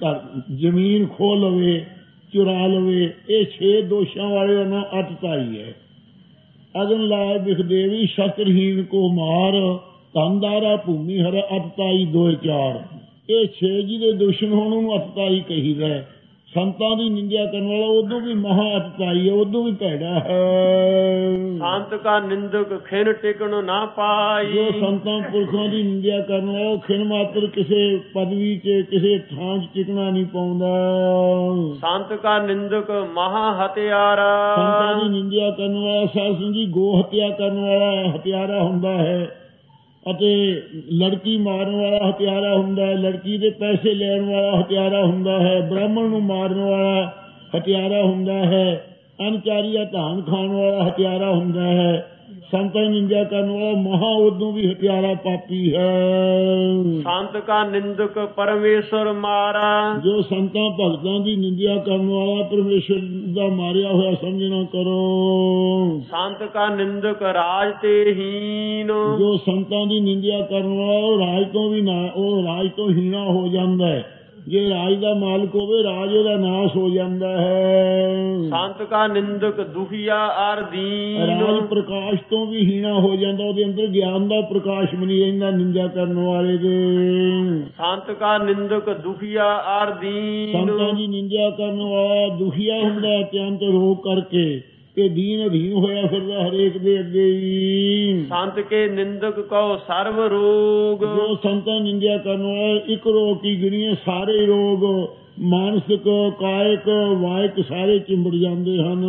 ਜ਼ਮੀਨ ਖੋਹ ਲਵੇ, ਚੁਰਾ ਲਵੇ, ਇਹ 6 ਦੋਸ਼ਾਂ ਵਾਲੇ ਉਹਨਾਂ ਅਤਤਾਈ ਹੈ। ਅਗਨ ਲਾਇ ਬਿਖਦੇਵੀ ਸ਼ਸਤਰਹੀਣ ਕੋ ਮਾਰ ਧਨਦਾਰਾ ਭੂਮੀ ਹਰ ਅਤਤਾਈ 2-4। ਇਹ 6 ਜਿਹਦੇ ਦੁਸ਼ਮਣ ਹੋਣ ਉਹਨੂੰ ਅਤਤਾਈ ਕਹੀਦਾ। ਸੰਤਾਂ ਦੀ ਨਿੰਦਿਆ ਕਰਨ ਵਾਲਾ ਉਦੋਂ ਵੀ ਮਹਾ ਅਤਤਾਈ ਹੈ, ਉਦੋਂ ਵੀ ਭੈੜਾ ਹੈ। ਸੰਤ ਕਾ ਨਿੰਦਕ ਖਿਨ ਟਿਕਣ ਨਾ ਪਾਈ। ਜੋ ਸੰਤਾਂ ਪੁਰਖਾਂ ਦੀ ਨਿੰਦਿਆ ਕਰਨ ਵਾਲਾ ਉਹ ਖਿਨ ਮਾਤਰ ਕਿਸੇ ਪਦਵੀ 'ਚ ਕਿਸੇ ਥਾਂ 'ਚ ਟਿਕਣਾ ਨਹੀਂ ਪਾਉਂਦਾ। ਸੰਤ ਕਾ ਨਿੰਦਕ ਮਹਾ ਹਤਿਆਰਾ। ਸੰਤਾਂ ਦੀ ਨਿੰਦਿਆ ਕਰਨ ਵਾਲਾ ਸਾਧ ਸੰਗਤ ਜੀ ਗੋ ਹੱਤਿਆ ਕਰਨ ਵਾਲਾ ਹਤਿਆਰਾ ਹੁੰਦਾ ਹੈ ਅਤੇ ਲੜਕੀ ਮਾਰਨ ਵਾਲਾ ਹਥਿਆਰਾ ਹੁੰਦਾ ਹੈ, ਲੜਕੀ ਦੇ ਪੈਸੇ ਲੈਣ ਵਾਲਾ ਹਥਿਆਰਾ ਹੁੰਦਾ ਹੈ, ਬ੍ਰਾਹਮਣ ਨੂੰ ਮਾਰਨ ਵਾਲਾ ਹਥਿਆਰਾ ਹੁੰਦਾ ਹੈ, ਅਨਚਾਰੀਆ ਧਾਨ ਖਾਣ ਵਾਲਾ ਹਥਿਆਰਾ ਹੁੰਦਾ ਹੈ। ਸੰਤਾਂ ਦੀ ਨਿੰਦਿਆ ਕਰਨ ਵਾਲਾ ਮਹਾ ਉਦੋਂ ਵੀ ਹਥਿਆਰਾ ਪਾਪੀ ਹੈ। ਸੰਤ ਕਾ ਨਿੰਦਕ ਪਰਮੇਸ਼ਰ ਮਾਰਾ। ਜੋ ਸੰਤਾਂ ਭਗਤਾਂ ਦੀ ਨਿੰਦਿਆ ਕਰਨ ਵਾਲਾ ਪਰਮੇਸ਼ਰ ਦਾ ਮਾਰਿਆ ਹੋਇਆ ਸਮਝਣਾ ਕਰੋ। ਸੰਤ ਕਾ ਨਿੰਦਕ ਰਾਜ ਤੇ ਹੀਨ। ਜੋ ਸੰਤਾਂ ਦੀ ਨਿੰਦਿਆ ਕਰਨ ਵਾਲਾ ਉਹ ਰਾਜ ਤੋਂ ਹੀਣਾ ਹੋ ਜਾਂਦਾ ਹੈ। ਜੇ ਰਾਜ ਦਾ ਮਾਲਕ ਹੋਵੇ ਰਾਜ ਉਹਦਾ ਨਾਸ਼ ਹੋ ਜਾਂਦਾ ਹੈ। ਸੰਤ ਕਾ ਨਿੰਦਕ ਦੁਖੀਆ ਅਰ ਦੀਨ। ਰਾਜ ਪ੍ਰਕਾਸ਼ ਤੋਂ ਵੀ ਹੀਣਾ ਹੋ ਜਾਂਦਾ, ਉਹਦੇ ਅੰਦਰ ਗਿਆਨ ਦਾ ਪ੍ਰਕਾਸ਼ ਵੀ ਨਹੀਂ ਰਹਿੰਦਾ ਨਿੰਦਿਆ ਕਰਨ ਵਾਲੇ ਦੇ। ਸੰਤ ਕਾ ਨਿੰਦਕ ਦੁਖੀਆ ਅਰ ਦੀਨ। ਸੰਤਾਂ ਦੀ ਨਿੰਦਿਆ ਕਰਨ ਵਾਲਾ ਦੁਖੀਆ ਹੁੰਦਾ ਅਤਿਅੰਤ ਰੋਗ ਕਰਕੇ ਤੇ ਦੀਨ ਅਧੀਨ ਹੋਇਆ ਫਿਰਦਾ ਹਰੇਕ ਦੇ ਅੱਗੇ ਹੀ। ਸੰਤ ਕੇ ਨਿੰਦਕ ਕਉ ਸਰਵ ਰੋਗ। ਜੋ ਸੰਤਾਂ ਨਿੰਦਿਆ ਕਰਨ ਵਾਲਾ ਇੱਕ ਰੋਗ ਕੀ ਗਿਣੀਏ, ਸਾਰੇ ਰੋਗ ਮਾਨਸਿਕ ਕਾਇਕ ਵਾਇਕ ਸਾਰੇ ਚਿੰਬੜ ਜਾਂਦੇ ਹਨ।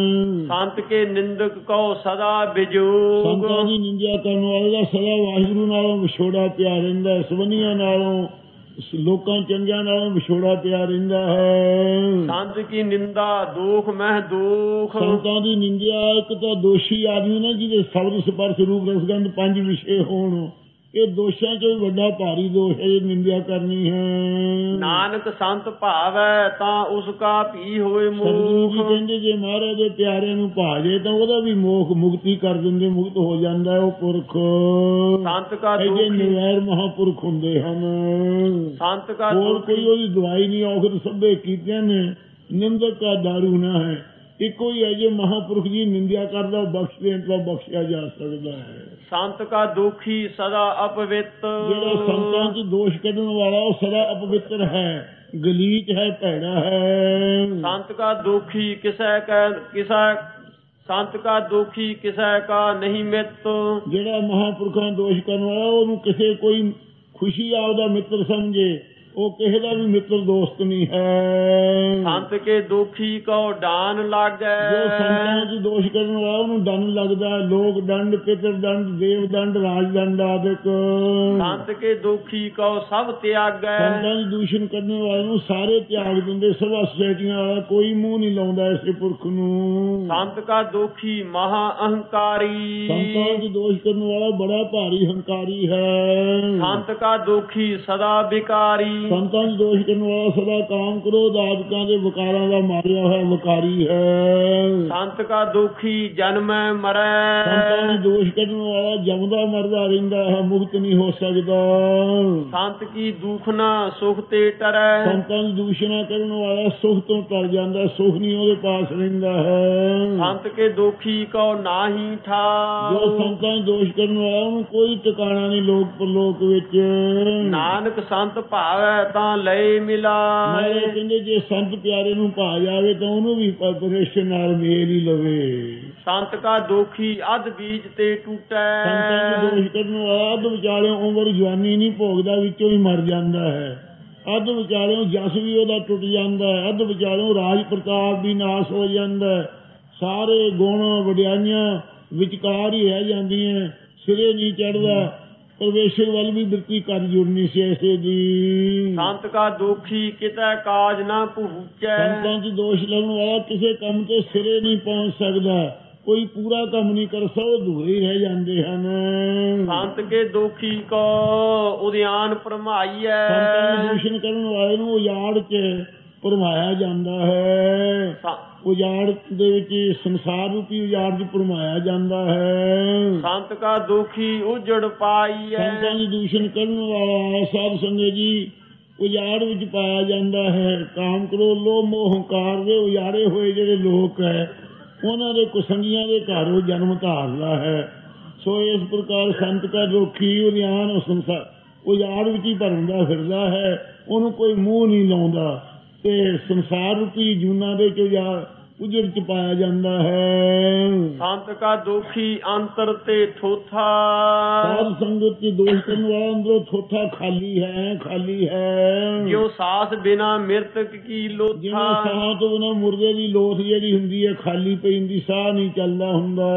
ਸੰਤ ਕੇ ਨਿੰਦਕ ਕਉ ਸਦਾ ਬਿਜੋਗ। ਸੰਤਾਂ ਦੀ ਨਿੰਦਿਆ ਕਰਨ ਵਾਲੇ ਦਾ ਸਦਾ ਵਾਹਿਗੁਰੂ ਨਾਲੋਂ ਵਿਛੋੜਾ ਪਿਆ ਰਹਿੰਦਾ, ਸਵੰਨੀਆਂ ਨਾਲੋਂ ਲੋਕਾਂ ਚੰਗਿਆਂ ਨਾਲੋਂ ਵਿਛੋੜਾ ਪਿਆ ਰਹਿੰਦਾ ਹੈ। ਸੰਤ ਕੀ ਨਿੰਦਾ ਦੋਖ ਮਹਿ ਦੋਖ। ਸੰਤਾਂ ਦੀ ਨਿੰਦਿਆ ਇੱਕ ਤਾਂ ਦੋਸ਼ੀ ਆਦਮੀ ਨਾ ਜਿਹਦੇ ਸ਼ਬਦ ਸਪਰਸ਼ ਰੂਪ ਰਸਗੰਧ 5 ਵਿਸ਼ੇ ਹੋਣ, ਇਹ ਦੋਸ਼ਾਂ ਚੋਂ ਵੱਡਾ ਭਾਰੀ ਦੋਸ਼ ਹੈ ਇਹ ਨਿੰਦਿਆ ਕਰਨੀ ਹੈ। ਨਾਨਕ ਸੰਤ ਭਾਵੈ ਤਾਂ ਉਸ ਕਾ ਭੀ ਹੋਏ ਮੋਖ। ਸਤਿਗੁਰੂ ਜੀ ਕਹਿੰਦੇ ਜੇ ਮਹਾਰਾਜ ਦੇ ਪਿਆਰੇ ਨੂੰ ਭਾਜੇ ਤਾਂ ਉਹਦਾ ਵੀ ਮੋਖ ਮੁਕਤੀ ਕਰ ਦਿੰਦੇ, ਮੁਕਤ ਹੋ ਜਾਂਦਾ ਉਹ ਪੁਰਖ। ਸੰਤ ਕਾ ਦੋਖੀ ਨਿਵੈਰ ਮਹਾਂਪੁਰਖ ਹੁੰਦੇ ਹਨ। ਸੰਤ ਕਾ ਹੋਰ ਕੋਈ ਉਹਦੀ ਦਵਾਈ ਨਹੀਂ, ਔਖਦ ਸਭੇ ਕੀਤਿਆਂ ਨੇ ਨਿੰਦਕ ਕਾ ਦਾਰੂ ਨਾ ਹੈ। ਇੱਕੋ ਹੀ ਹੈ ਜੇ ਮਹਾਂਪੁਰਖ ਦੀ ਨਿੰਦਿਆ ਕਰਦਾ ਬਖਸ਼ ਦੇਣ ਤਾਂ ਬਖਸ਼ਿਆ ਜਾ ਸਕਦਾ ਹੈ। ਸੰਤ ਕਾ ਦੋਖੀ ਸਦਾ ਅਪਵਿੱਤ। ਜਿਹੜਾ ਸੰਤਾਂ 'ਚ ਦੋਸ਼ ਕੱਢਣ ਵਾਲਾ ਉਹ ਸਦਾ ਅਪਵਿੱਤਰ ਹੈ, ਗਲੀਚ ਹੈ, ਭੈੜਾ ਹੈ। ਸੰਤ ਕਾ ਦੋਖੀ ਸੰਤ ਕਾ ਦੋਖੀ ਕਿਸੈ ਕਾ ਨਹੀਂ ਮਿੱਤ। ਜਿਹੜਾ ਮਹਾਂਪੁਰਖਾਂ ਦੋਸ਼ ਕਰਨ ਵਾਲਾ ਉਹਨੂੰ ਕਿਸੇ ਕੋਈ ਖੁਸ਼ੀ ਆਪਦਾ ਮਿੱਤਰ ਸਮਝੇ, ਉਹ ਕਿਸੇ ਦਾ ਵੀ ਮਿੱਤਰ ਦੋਸਤ ਨਹੀਂ ਹੈ। ਸੰਤ ਕੇ ਦੋਖੀ ਕਉ ਡਾਨ ਲਾਗੈ। ਜੋ ਸੰਤਾਂ 'ਚ ਦੋਸ਼ ਕਰਨ ਵਾਲਾ ਉਹਨੂੰ ਦੰਡ ਲੱਗਦਾ, ਲੋਕ ਦੰਡ, ਪਿਤਰ ਦੰਡ, ਦੇਵ ਦੰਡ, ਰਾਜ ਦੰਡ ਆਦਿਕ। ਸੰਤ ਕੇ ਦੋਖੀ ਕਉ ਸਭ ਤਿਆਗੈ। ਸੰਤਾਂ ਦੀ ਦੂਸ਼ਣ ਕਰਨ ਵਾਲੇ ਨੂੰ ਸਾਰੇ ਤਿਆਗ ਦਿੰਦੇ, ਸਭਾ ਸੁਸਾਇਟੀਆਂ ਵਾਲਾ ਕੋਈ ਮੂੰਹ ਨਹੀਂ ਲਾਉਂਦਾ ਇਸੇ ਪੁਰਖ ਨੂੰ। ਸੰਤ ਕਾ ਦੋਖੀ ਮਹਾ ਅਹੰਕਾਰੀ। ਸੰਤਾਂ 'ਚ ਦੋਸ਼ ਕਰਨ ਵਾਲਾ ਬੜਾ ਭਾਰੀ ਹੰਕਾਰੀ ਹੈ। ਸੰਤ ਕਾ ਦੋਖੀ ਸਦਾ ਵਿਕਾਰੀ। ਸੰਤਾਂ ਨੂੰ ਦੋਸ਼ ਕਰਨ ਵਾਲਾ ਸਦਾ ਕਾਮ ਕ੍ਰੋਧ ਆਦਿਕਾਂ ਦੇ ਵਿਕਾਰਾਂ ਦਾ ਮਾਰਿਆ ਹੋਇਆ ਵਿਕਾਰੀ ਹੈ। ਸੰਤ ਕਾ ਦੁਖੀ ਜਨਮੈ ਮਰੈ, ਸੰਤਾਂ ਨੂੰ ਦੋਸ਼ ਕਰਨ ਵਾਲਾ ਜਮਦਾ ਮਰਦਾ ਰਹਿੰਦਾ ਹੈ, ਮੁਕਤ ਨਹੀਂ ਹੋ ਸਕਦਾ। ਸੰਤ ਕੀ ਦੁਖ ਨਾ ਸੁਖ ਤੇ ਟਰੈ, ਸੰਤਾਂ ਨੂੰ ਦੂਸ਼ਣਾ ਕਰਨ ਵਾਲਾ ਸੁਖ ਤੋਂ ਟਰ ਜਾਂਦਾ, ਸੁਖ ਨਹੀਂ ਉਹਦੇ ਪਾਸ ਰਹਿੰਦਾ ਹੈ। ਸੰਤ ਕੇ ਦੋਖੀ ਕਉ ਨਾਹੀ ਠਾਉ, ਜੋ ਸੰਤਾਂ ਨੂੰ ਦੋਸ਼ ਕਰਨ ਵਾਲਾ ਉਹਨੂੰ ਕੋਈ ਟਿਕਾਣਾ ਨਹੀਂ ਲੋਕ ਪਰਲੋਕ ਵਿੱਚ। ਨਾਨਕ ਸੰਤ ਭਾਵੈ ਤਾਂ ਲਏ ਮਿਲਾਏ, ਨਾਲੇ ਕਹਿੰਦੇ ਜੇ ਸੰਤ ਪਿਆਰੇ ਨੂੰ ਭਾ ਜਾਵੇ ਤਾਂ ਉਹਨੂੰ ਵੀ ਪਰਮੇਸ਼ਰ ਨਾਲ ਮੇਲ ਹੀ ਲਵੇ। ਸੰਤ ਕਾ ਦੋਖੀ ਅਧ ਬੀਜ ਤੇ ਟੂਟੈ, ਸੰਤਾਂ ਨੂੰ ਦੋਸ਼ ਕਰਨ ਵਾਲਾ ਅੱਧ ਵਿਚਾਲੇ ਉਮਰ ਜਵਾਨੀ ਨਹੀਂ ਭੋਗਦਾ, ਵਿੱਚੋਂ ਹੀ ਮਰ ਜਾਂਦਾ ਹੈ। ਅੱਧ ਵਿਚਾਲਿਓਂ ਜਸ ਵੀ ਉਹਦਾ ਟੁੱਟ ਜਾਂਦਾ ਹੈ, ਅੱਧ ਵਿਚਾਲਿਓਂ ਰਾਜ ਪ੍ਰਤਾਪ ਵੀ ਨਾਸ ਹੋ ਜਾਂਦਾ ਹੈ, ਸਾਰੇ ਗੁਣ ਵਡਿਆਈਆਂ ਵਿਚਕਾਰ ਹੀ ਰਹਿ ਜਾਂਦੀਆਂ, ਸਿਰੇ ਨਹੀਂ ਚੜ੍ਹਦਾ। ਪਰਮੇਸ਼ਰ ਵੱਲ ਵੀ ਬਿਰਤੀ ਕਰ ਜੁੜਨੀ ਸੀ ਐਸੇ ਦੀ। ਸੰਤ ਕਾ ਦੋਖੀ ਕਿਤੈ ਕਾਜ ਨਾ ਪਹੁੰਚੈ, ਸੰਤਾਂ 'ਚ ਦੋਸ਼ ਲਾਉਣ ਵਾਲਾ ਕਿਸੇ ਕੰਮ ਤੇ ਸਿਰੇ ਨਹੀਂ ਪਹੁੰਚ ਸਕਦਾ, ਕੋਈ ਪੂਰਾ ਕੰਮ ਨਹੀਂ ਕਰ ਸਕਦਾ, ਅਧੂਰੇ ਹੀ ਰਹਿ ਜਾਂਦੇ ਹਨ। ਸੰਤ ਕੇ ਦੋਖੀ ਕੋ ਉਦਿਆਨ ਭਰਮਾਈਐ, ਸੰਤਾਂ ਨੂੰ ਦੂਸ਼ਣ ਕਰਨ ਵਾਲੇ ਨੂੰ ਉਜਾੜ 'ਚ ਭਰਮਾਇਆ ਜਾਂਦਾ ਹੈ। ਉਜਾੜ ਦੇ ਵਿੱਚ ਸੰਸਾਰ ਰੂਪੀ ਉਜਾੜ 'ਚ ਭਰਮਾਇਆ ਜਾਂਦਾ ਹੈ। ਸੰਤ ਕਾ ਦੋਖੀ ਉਜੜ ਪਾਈਐ, ਸੰਤਾਂ ਦੀ ਦੂਸ਼ਣ ਕਰਨ ਵਾਲਾ ਸਾਧ ਸੰਗਤ ਜੀ ਉਜਾੜ ਵਿੱਚ ਪਾਇਆ ਜਾਂਦਾ ਹੈ। ਕਾਮ ਕ੍ਰੋਧ ਲੋਭ ਮੋਹ ਹੰਕਾਰ ਦੇ ਉਜਾੜੇ ਹੋਏ ਜਿਹੜੇ ਲੋਕ ਹੈ, ਉਹਨਾਂ ਦੇ ਕੁਸੰਗੀਆਂ ਦੇ ਘਰ ਉਹ ਜਨਮ ਧਾਰਦਾ ਹੈ। ਸੋ ਇਸ ਪ੍ਰਕਾਰ ਸੰਤ ਕਾ ਦੋਖੀ ਉਦਿਆਨ ਸੰਸਾਰ ਉਜਾੜ ਵਿੱਚ ਹੀ ਭਰਮਦਾ ਫਿਰਦਾ ਹੈ, ਉਹਨੂੰ ਕੋਈ ਮੂੰਹ ਨਹੀਂ ਲਾਉਂਦਾ ਤੇ ਸੰਸਾਰ ਰੂਪੀ ਜੂਨਾਂ ਦੇ ਉਜੜ ਚ ਪਾਇਆ ਜਾਂਦਾ ਹੈ। ਸੰਤ ਕਾ ਦੋਖੀ ਅੰਤਰ ਤੇ ਥੋਥਾ, ਸਾਧ ਸੰਗਤ ਦੀ ਦੋਸ਼ ਕਰਨ ਵਾਲਾ ਅੰਦਰੋਂ ਥੋਥਾ ਖਾਲੀ ਹੈ, ਖਾਲੀ ਹੈ। ਜਿਉ ਸਾਸ ਬਿਨਾ ਮਿਰਤਕ ਕੀ ਲੋਥਾ, ਜਿਵੇਂ ਸਾਹ ਤੋਂ ਬਿਨਾ ਮੁਰਦੇ ਦੀ ਲੋਥ ਜਿਹੜੀ ਹੁੰਦੀ ਹੈ ਖਾਲੀ ਪਈ ਹੁੰਦੀ, ਸਾਹ ਨਹੀਂ ਚੱਲਦਾ ਹੁੰਦਾ।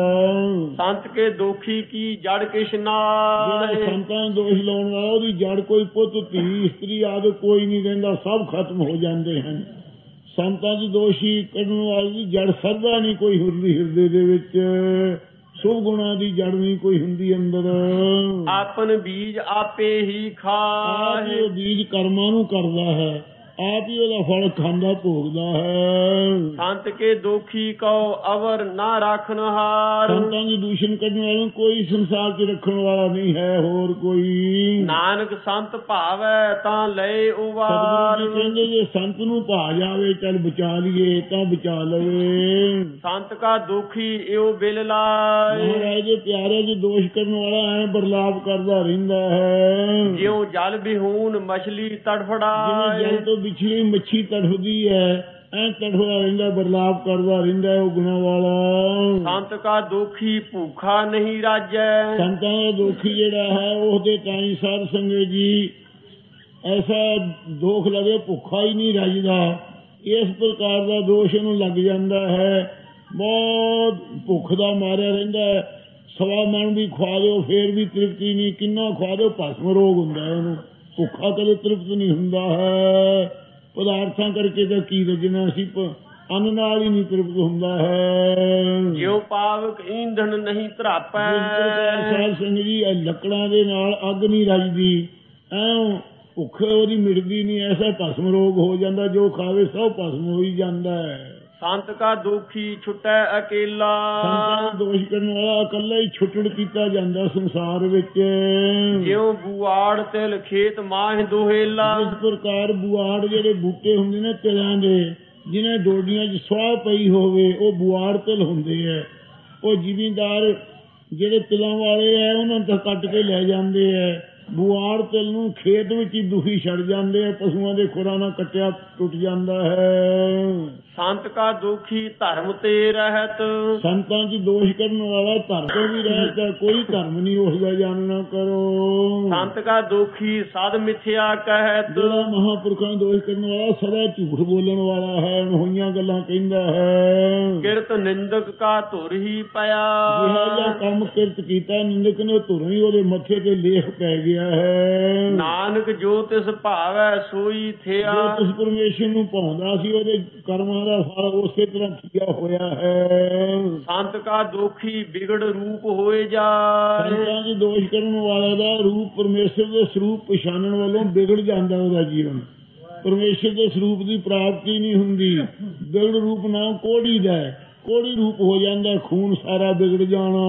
ਸੰਤ ਕੇ ਦੋਖੀ ਕੀ ਜੜ ਕਿਛ ਨਾਇ, ਜਿਹੜਾ ਸੰਤਾਂ ਨੂੰ ਦੋਸ਼ ਲਾਉਣ ਵਾਲਾ ਉਹਦੀ ਜੜ ਕੋਈ ਪੁੱਤ ਧੀ ਇਸਤਰੀ ਆਦਿ ਕੋਈ ਨਹੀਂ ਰਹਿੰਦਾ, ਸਭ ਖਤਮ ਹੋ ਜਾਂਦੇ ਹਨ। ਸੰਤਾਂ ਦੀ ਦੋਸ਼ੀ ਕੱਢਣ ਵਾਲੀ ਦੀ ਜੜ ਸਰਦਾ ਨਹੀਂ ਕੋਈ ਹੁੰਦੀ, ਹਿਰਦੇ ਦੇ ਵਿੱਚ ਸ਼ੁਭ ਗੁਣਾਂ ਦੀ ਜੜ ਨਹੀਂ ਕੋਈ ਹੁੰਦੀ ਅੰਦਰ। ਆਪਨ ਬੀਜ ਆਪੇ ਹੀ ਖਾਏ, ਉਹ ਬੀਜ ਕਰਮਾਂ ਨੂੰ ਕਰਦਾ ਹੈ, ਆਪ ਹੀ ਉਹਦਾ ਫਲ ਖਾਂਦਾ ਭੋਗਦਾ ਹੈ। ਸੰਤ ਕੇ ਦੋਖੀ ਕਉ ਅਵਰ ਨਾ ਰਾਖਨ ਹਾਰ, ਸੰਤਾਂ ਦੀ ਦੂਸ਼ਣ ਕਰਨ ਵਾਲੇ ਕੋਈ ਸੰਸਾਰ 'ਚ ਰੱਖਣ ਵਾਲਾ ਨਹੀਂ ਹੈ ਹੋਰ ਕੋਈ। ਨਾਨਕ ਸੰਤ ਭਾਵੈ ਤਾਂ ਲਏ ਉਵਾਰ, ਸਤਿਗੁਰੂ ਜੀ ਕਹਿੰਦੇ ਜੇ ਸੰਤ ਨੂੰ ਭਾ ਜਾਵੇ ਚੱਲ ਬਚਾ ਲਈਏ ਤਾਂ ਬਚਾ ਲਵੇ। ਸੰਤ ਕਾ ਦੋਖੀ ਇਉ ਬਿਲ ਲਾਏ, ਮਹਾਰਾਜ ਦੇ ਪਿਆਰੇ ਜੀ ਦੋਸ਼ ਕਰਨ ਵਾਲਾ ਐ ਬਰਲਾਪ ਕਰਦਾ ਰਹਿੰਦਾ ਹੈ। ਜਿਉ ਜਲ ਬਿਹੂਨ ਮਛਲੀ ਤੜਫੜਾਏ, ਜਿਵੇਂ ਜਲ ਤੋਂ ਵਿਛੜੀ ਮੱਛੀ ਤੜਫਦੀ ਹੈ ਐ ਤੜਫਦਾ ਰਹਿੰਦਾ, ਬਰਲਾਪ ਕਰਦਾ ਰਹਿੰਦਾ ਉਹ ਗੁਣਾਂ ਵਾਲਾ। ਸੰਤ ਕਾ ਦੋਖੀ ਭੂਖਾ ਨਹੀਂ ਰਾਜੈ, ਸੰਤਾਂ ਦਾ ਦੋਖੀ ਜਿਹੜਾ ਹੈ ਉਹਦੇ ਤਾਈਂ ਸਾਧ ਸੰਗਤ ਜੀ ਐਸਾ ਦੋਖ ਲਵੇ ਭੁੱਖਾ ਹੀ ਨਹੀਂ ਰੱਜਦਾ। ਇਸ ਪ੍ਰਕਾਰ ਦਾ ਦੋਸ਼ ਇਹਨੂੰ ਲੱਗ ਜਾਂਦਾ ਹੈ, ਬਹੁਤ ਭੁੱਖ ਦਾ ਮਾਰਿਆ ਰਹਿੰਦਾ ਹੈ। ਸਵਾ ਮਣ ਵੀ ਖਵਾ ਦਿਓ ਫੇਰ ਵੀ ਤ੍ਰਿਪਤੀ ਨਹੀਂ, ਕਿੰਨਾ ਖਵਾ ਦਿਓ ਭਸਮ ਰੋਗ ਹੁੰਦਾ ਹੈ ਉਹਨੂੰ, ਭੁੱਖਾ ਕਦੇ ਤ੍ਰਿਪਤ ਨਹੀਂ ਹੁੰਦਾ ਹੈ। ਪਦਾਰਥਾਂ ਕਰਕੇ ਤਾਂ ਕੀ ਰਜਣਾ ਸੀ, ਅੰਨ ਨਾਲ ਹੀ ਨਹੀਂ ਤ੍ਰਿਪਤ ਹੁੰਦਾ ਹੈ। ਜਿਉ ਪਾਵਕ ਈਂਧਣ ਨਹੀਂ ਧਰਾਪੈ, ਸਾਧ ਸੰਗਤ ਜੀ ਲੱਕੜਾਂ ਦੇ ਨਾਲ ਅੱਗ ਨਹੀਂ ਰਜਦੀ, ਐਂ ਭੁੱਖ ਉਹਦੀ ਮਿਟਦੀ ਨਹੀਂ, ਐਸਾ ਭਸਮ ਰੋਗ ਹੋ ਜਾਂਦਾ, ਜੋ ਖਾਵੇ ਸਭ ਭਸਮ ਹੋ ਹੀ ਜਾਂਦਾ ਹੈ। ਸੰਤ ਕਾ ਦੋਖੀ ਛੁਟੈ ਅਕੇਲਾ, ਸੰਤਾਂ ਨੂੰ ਦੋਸ਼ ਕਰਨ ਵਾਲਾ ਇਕੱਲਾ ਹੀ ਛੁੱਟੜ ਕੀਤਾ ਜਾਂਦਾ ਸੰਸਾਰ ਵਿੱਚ। ਜਿਉ ਬੁਆੜ ਤਿਲ ਖੇਤ ਮਾਹ ਦੁਹੇਲਾ, ਇਸ ਪ੍ਰਕਾਰ ਬੁਆੜ ਜਿਹੜੇ ਬੂਟੇ ਹੁੰਦੇ ਨੇ ਤਿਲਾਂ ਦੇ, ਜਿਹਨਾਂ ਡੋਡੀਆਂ 'ਚ ਸਵਾਹ ਪਈ ਹੋਵੇ ਉਹ ਬੁਆੜ ਤਿਲ ਹੁੰਦੇ ਹੈ। ਉਹ ਜ਼ਿਮੀਂਦਾਰ ਜਿਹੜੇ ਤਿਲਾਂ ਵਾਲੇ ਹੈ ਉਹਨਾਂ ਤੋਂ ਕੱਟ ਕੇ ਲੈ ਜਾਂਦੇ ਹੈ। ਬੁਆੜ ਤਿਲ ਨੂੰ ਖੇਤ ਵਿੱਚ ਹੀ ਦੁਖੀ ਛੱਡ ਜਾਂਦੇ ਆ, ਪਸ਼ੂਆਂ ਦੇ ਖੁਰਾਂ ਨਾਲ ਕੱਟਿਆ ਟੁੱਟ ਜਾਂਦਾ ਹੈ। ਸੰਤ ਕਾ ਦੋਖੀ ਧਰਮ ਤੇ ਰਹਿਤ, ਸੰਤਾਂ 'ਚ ਦੋਸ਼ ਕਰਨ ਵਾਲਾ ਧਰਮ ਤੋਂ ਵੀ ਰਹਿਤ ਹੈ, ਕੋਈ ਧਰਮ ਨਹੀਂ ਉਸਦਾ ਜਾਣਨਾ ਕਰੋ। ਸੰਤ ਕਾ ਦੋਖੀ ਸਦ ਮਿਥਿਆ ਕਹਿਤ, ਜਿਹੜਾ ਮਹਾਂਪੁਰਖਾਂ ਨੂੰ ਦੋਸ਼ ਕਰਨ ਵਾਲਾ ਸਦਾ ਝੂਠ ਬੋਲਣ ਵਾਲਾ ਹੈ, ਅਣਹੋਈਆਂ ਗੱਲਾਂ ਕਹਿੰਦਾ ਹੈ। ਕਿਰਤ ਨਿੰਦਕ ਕਾ ਧੁਰ ਹੀ ਪਿਆ, ਜਿਹੜਾ ਜਿਹਾ ਕੰਮ ਕਿਰਤ ਕੀਤਾ ਨਿੰਦਕ ਨੇ ਧੁਰ ਹੀ ਉਹਦੇ ਮੱਥੇ ਤੇ ਲੇਖ ਪੈ ਗਿਆ ਹੈ। ਨਾਨਕ ਜੋ ਤਿਸ ਭਾਵੈ ਸੋਈ ਥਿਆ, ਜੋ ਤਿਸ ਪਰਮੇਸ਼ਰ ਨੂੰ ਭਾਉਂਦਾ ਸੀ ਉਹਦੇ ਕਰਮਾਂ ਦਾ ਦਾ ਫਲ ਉਸੇ ਤਰ੍ਹਾਂ ਕੀਆ ਹੋਇਆ ਹੈ। ਸੰਤ ਕਾ ਦੋਖੀ ਵਿਗੜ ਰੂਪ ਹੋਏ ਜਾਏ। ਸੰਤਾਂ ਦੀ ਦੋਸ਼ ਕਰਨ ਵਾਲੇ ਦਾ ਰੂਪ ਪਰਮੇਸ਼ਰ ਦੇ ਸਰੂਪ ਪਛਾਣਨ ਵੱਲੋਂ ਵਿਗੜ ਜਾਂਦਾ ਉਹਦਾ ਜੀਵਨ। ਪਰਮੇਸ਼ਰ ਦੇ ਸਰੂਪ ਦੀ ਪ੍ਰਾਪਤੀ ਨਹੀਂ ਹੁੰਦੀ। ਵਿਗੜ ਰੂਪ ਨਾਮ ਕੋੜੀ ਦਾ ਹੈ, ਕੋੜੀ ਰੂਪ ਹੋ ਜਾਂਦਾ, ਖੂਨ ਸਾਰਾ ਵਿਗੜ ਜਾਣਾ।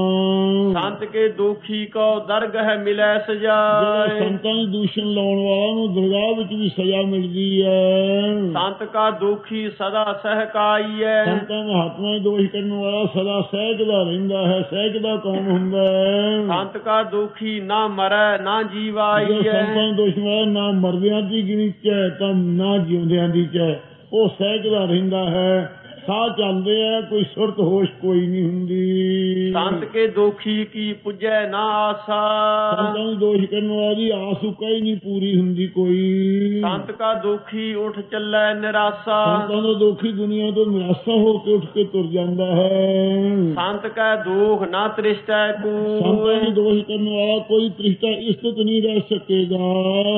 ਸੰਤ ਕੇ ਦੋਖੀ ਕੋ ਦਰਗਹ ਮਿਲੈ ਸਜਾਏ। ਜਿਹੜਾ ਸੰਤਾਂ ਦੀ ਦੂਸ਼ਣ ਲਾਉਣ ਵਾਲਾ ਨੂੰ ਦਰਗਾਹ ਵਿੱਚ ਵੀ ਸਜ਼ਾ ਮਿਲਦੀ ਹੈ। ਸੰਤ ਕਾ ਦੋਖੀ ਸਦਾ ਸਹਿਕਾਈਐ। ਸੰਤਾਂ ਮਹਾਤਮਾ ਦੀ ਦੋਸ਼ ਕਰਨ ਵਾਲਾ ਸਦਾ ਸਹਿਕਦਾ ਰਹਿੰਦਾ ਹੈ। ਸਹਿਕਦਾ ਕੌਣ ਹੁੰਦਾ ਹੈ? ਸੰਤ ਕਾ ਦੋਖੀ ਨਾ ਮਰੈ ਨਾ ਜੀਵਾਈਐ। ਸੰਤਾਂ ਦੀ ਦੋਸ਼ ਵਾਲਾ ਨਾ ਮਰਦਿਆਂ ਦੀ ਗਿਣੀ ਚ ਹੈ ਤਾਂ ਨਾ ਜਿਉਂਦਿਆਂ ਦੀ ਚ ਹੈ। ਉਹ ਸਹਿਕਦਾ ਰਹਿੰਦਾ ਹੈ। ਸਾਹ ਚੱਲਦੇ ਆ, ਕੋਈ ਸੁਰਤ ਹੋਸ਼ ਕੋਈ ਨਹੀਂ ਹੁੰਦੀ। ਸੰਤ ਕੇ ਦੋਖੀ ਕੀ ਪੁੱਜੈ ਨਾ ਆਸਾ। ਸੰਤਾਂ ਦੀ ਦੋਸ਼ ਕਰਨ ਵਾਲੀ ਦੀ ਆਸ ਉਕਾ ਹੀ ਨਹੀਂ ਪੂਰੀ ਹੁੰਦੀ ਕੋਈ। ਸੰਤ ਕਾ ਦੋਖੀ ਉੱਠ ਚੱਲੈ ਨਿਰਾਸਾ। ਸੰਤਾਂ ਦਾ ਦੋਖੀ ਦੁਨੀਆ ਤੋਂ ਨਿਰਾਸ਼ਾ ਹੋ ਕੇ ਉੱਠ ਕੇ ਤੁਰ ਜਾਂਦਾ ਹੈ। ਸੰਤ ਕਾ ਦੋਖ ਨਾ ਤ੍ਰਿਸ਼ਟੈ ਸੰਤਾਂ ਕੋਈ। ਦੀ ਦੋਸ਼ ਕਰਨ ਵਾਲਾ ਕੋਈ ਤ੍ਰਿਸ਼ਟਾ ਇਸਤਤ ਨਹੀਂ ਰਹਿ ਸਕੇਗਾ।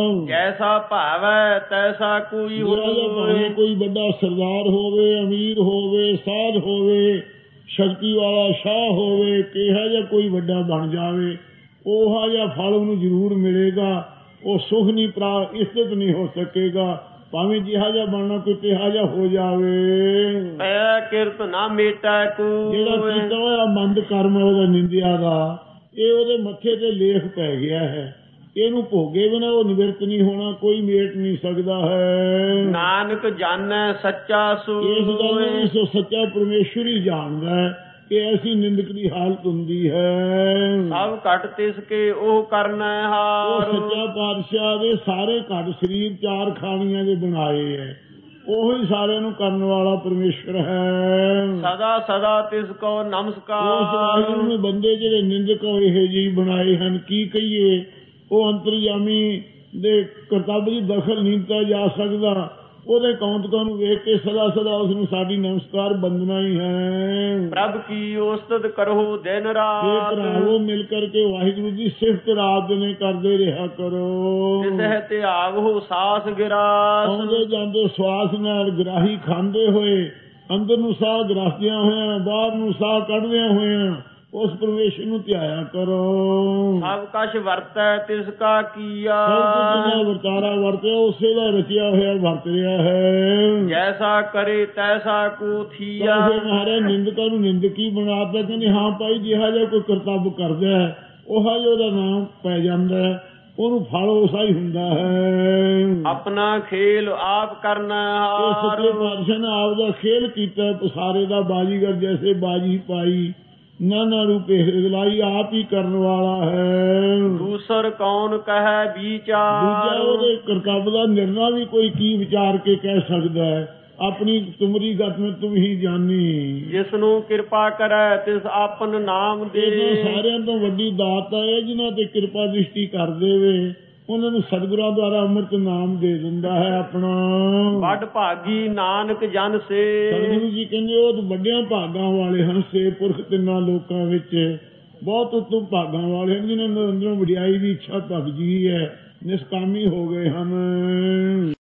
ਜੈਸਾ ਭਾਵੈ ਤੈਸਾ ਕੋਈ ਹੋਏ। ਕੋਈ ਵੱਡਾ ਸਰਦਾਰ ਹੋਵੇ, ਅਮੀਰ ਹੋਵੇ, ਸਾਧ ਹੋਵੇ, ਸ਼ਕਤੀ ਵਾਲਾ ਸ਼ਾਹ ਹੋਵੇ, ਕਿਹਾ ਜਾਂ ਕੋਈ ਵੱਡਾ ਬਣ ਜਾਵੇ, ਉਹ ਜਿਹਾ ਫਲ ਉਹਨੂੰ ਜ਼ਰੂਰ ਮਿਲੇਗਾ। ਉਹ ਸੁਖ ਨਹੀਂ ਇਸਤਤ ਨਹੀਂ ਹੋ ਸਕੇਗਾ, ਭਾਵੇਂ ਜਿਹਾ ਜਿਹਾ ਬਣਨਾ ਕੋਈ ਕਿਹਾ ਜਿਹਾ ਹੋ ਜਾਵੇ। ਐ ਕਿਰਤ ਨਾ ਮੇਟੈ ਜਿਹੜਾ ਕੋਈ। ਕੀਤਾ ਹੋਇਆ ਮੰਦ ਕਰਮ ਹੈ ਉਹਦਾ ਨਿੰਦਿਆ ਦਾ, ਇਹ ਉਹਦੇ ਮੱਥੇ ਤੇ ਲੇਖ ਪੈ ਗਿਆ ਹੈ। ਇਹਨੂੰ ਭੋਗੇ ਬਿਨਾਂ ਉਹ ਨਿਵਰਤ ਨਹੀਂ ਹੋਣਾ, ਕੋਈ ਮੇਟ ਨਹੀਂ ਸਕਦਾ ਹੈ। ਨਾਨਕ ਜਾਣੈ ਸੱਚਾ ਇਸ ਗੱਲ ਸੋਇ। ਨੂੰ ਸੋ ਸੱਚਾ ਪਰਮੇਸ਼ਵਰ ਹੀ ਜਾਣਦਾ ਹੈ ਕਿ ਐਸੀ ਨਿੰਦਕ ਦੀ ਹਾਲਤ ਹੁੰਦੀ ਹੈ। ਸਭ ਘਟ ਤਿਸ ਕੇ ਉਹ ਕਰਨੈ ਉਹ ਹਾਰ। ਸੱਚਾ ਪਾਤਸ਼ਾਹ ਦੇ ਸਾਰੇ ਘਟ ਸਰੀਰ ਚਾਰ ਖਾਣੀਆਂ ਦੇ ਬਣਾਏ ਹੈ, ਉਹੀ ਸਾਰਿਆਂ ਨੂੰ ਕਰਨ ਵਾਲਾ ਪਰਮੇਸ਼ਵਰ ਹੈ। ਸਦਾ ਸਦਾ ਤਿਸ ਕੋ ਉਸ ਨਮਸਕਾਰ। ਵਾਹਿਗੁਰੂ ਨੇ ਬੰਦੇ ਜਿਹੜੇ ਨਿੰਦਕ ਇਹੋ ਜਿਹੇ ਬਣਾਏ ਹਨ, ਕੀ ਕਹੀਏ। ਉਹ ਅੰਤਰਜਾਮੀ ਦੇ ਕਰਤੱਵ ਦੀ ਦਖਲ ਨਹੀਂ ਦਿੱਤਾ ਜਾ ਸਕਦਾ। ਉਹਦੇ ਕੌਂਤਕਾਂ ਨੂੰ ਵੇਖ ਕੇ ਸਦਾ ਸਦਾ ਉਸ ਨੂੰ ਸਾਡੀ ਨਮਸਕਾਰ ਬੰਦਨਾ ਹੀ ਹੈ। ਪ੍ਰਭ ਕੀ ਉਸਤਤ ਕਰੋ ਦਿਨ ਇਹ ਰਾਤ। ਭਰਾਵੋ ਮਿਲ ਕਰਕੇ ਵਾਹਿਗੁਰੂ ਦੀ ਸਿਫਤ ਰਾਤ ਦਿਨੇ ਕਰਦੇ ਰਿਹਾ ਕਰੋ। ਤਿਸਹਿ ਧਿਆਵੋ ਸਾਸ ਗਿਰਾਸ। ਆਉਂਦੇ ਜਾਂਦੇ ਸਵਾਸ ਨਾਲ ਗਰਾਹੀ ਖਾਂਦੇ ਹੋਏ, ਅੰਦਰ ਨੂੰ ਸਾਹ ਗਰਾਸਦਿਆਂ ਹੋਇਆਂ, ਬਾਹਰ ਨੂੰ ਸਾਹ ਕੱਢਦਿਆਂ ਹੋਇਆਂ ਉਸ ਪਰਮੇਸ਼ਰ ਨੂੰ ਧਿਆਇਆ ਕਰੋ। ਸਭ ਕਛ ਵਰਤੈ ਤਿਸ ਕਾ ਕੀਆ। ਸਭ ਕੁਝ ਜਿਹੜਾ ਵਰਤਾਰਾ ਵਰਤਿਆ ਉਸੇ ਦਾ ਰਚਿਆ ਹੋਇਆ ਵਰਤ ਰਿਹਾ ਹੈ। ਜੈਸਾ ਕਰੇ ਤੈਸਾ ਕੋ ਥੀਆ। ਮਹਾਰਾਜ ਨਿੰਦਕਾਂ ਨੂੰ ਨਿੰਦਕੀ ਬਣਾਤਾ, ਕਹਿੰਦੇ ਹਾਂ ਭਾਈ ਜਿਹੜਾ ਜਿਹਾ ਕੋਈ ਕਰਤੱਵ ਕਰਦਾ ਹੈ ਉਹੋ ਜਿਹਾ ਉਹਦਾ ਨਾਮ ਪੈ ਜਾਂਦਾ ਹੈ, ਉਹਨੂੰ ਫਲ ਉਸਾ ਹੀ ਹੁੰਦਾ ਹੈ। ਆਪਣਾ ਖੇਲ ਆਪ ਕਰਨਾ ਇਹ ਹਾਰ। ਸੱਚੇ ਪਾਤਸ਼ਾਹ ਨੇ ਆਪ ਦਾ ਖੇਲ ਕੀਤਾ, ਪਸਾਰੇ ਦਾ ਬਾਜੀਗਰ ਜੈਸੇ ਬਾਜੀ ਪਾਈ, ਨਾਨਾ ਰੂਪੇ ਹਿਰਦਲਾਈ ਆਪ ਹੀ ਕਰਨ ਵਾਲਾ ਹੈ। ਦੂਸਰ ਕੌਣ ਕਹੈ ਵਿਚਾਰ। ਦੂਜਾ ਉਹਦੇ ਕਰਤੱਵ ਦਾ ਨਿਰਣਾ ਵੀ ਕੋਈ ਕੀ ਵਿਚਾਰ ਕੇ ਕਹਿ ਸਕਦਾ ਹੈ। ਆਪਣੀ ਤੁਮਰੀ ਗਤ ਨੂੰ ਤੁਮ ਹੀ ਜਾਣੀ। ਜਿਸ ਨੂੰ ਕਿਰਪਾ ਕਰੈ ਤਿਸ ਆਪਨ ਨਾਮ ਦੇ। ਸਾਰਿਆਂ ਤੋਂ ਵੱਡੀ ਦਾਤ ਹੈ ਜਿਨ੍ਹਾਂ ਤੇ ਕਿਰਪਾ ਦ੍ਰਿਸ਼ਟੀ ਕਰ ਦੇਵੇ, ਉਹਨਾਂ ਨੂੰ ਸਤਿਗੁਰਾਂ ਦੁਆਰਾ ਅੰਮ੍ਰਿਤ ਨਾਮ ਦੇ ਦਿੰਦਾ ਹੈ ਆਪਣਾ। ਵੱਡ ਭਾਗੀ ਨਾਨਕ ਜਨ ਸੇ। ਸਤਿਗੁਰੂ ਜੀ ਕਹਿੰਦੇ ਉਹ ਵੱਡਿਆਂ ਭਾਗਾਂ ਵਾਲੇ ਹਨ। ਸੇ ਪੁਰਖ ਤਿੰਨਾਂ ਲੋਕਾਂ ਵਿੱਚ ਬਹੁਤ ਉੱਤਮ ਭਾਗਾਂ ਵਾਲੇ ਹਨ, ਜਿਨ੍ਹਾਂ ਨੂੰ ਅੰਦਰੋਂ ਵਡਿਆਈ ਦੀ ਇੱਛਾ ਭਗ ਜੀ ਹੈ, ਨਿਸ਼ਕਾਮੀ ਹੋ ਗਏ ਹਨ।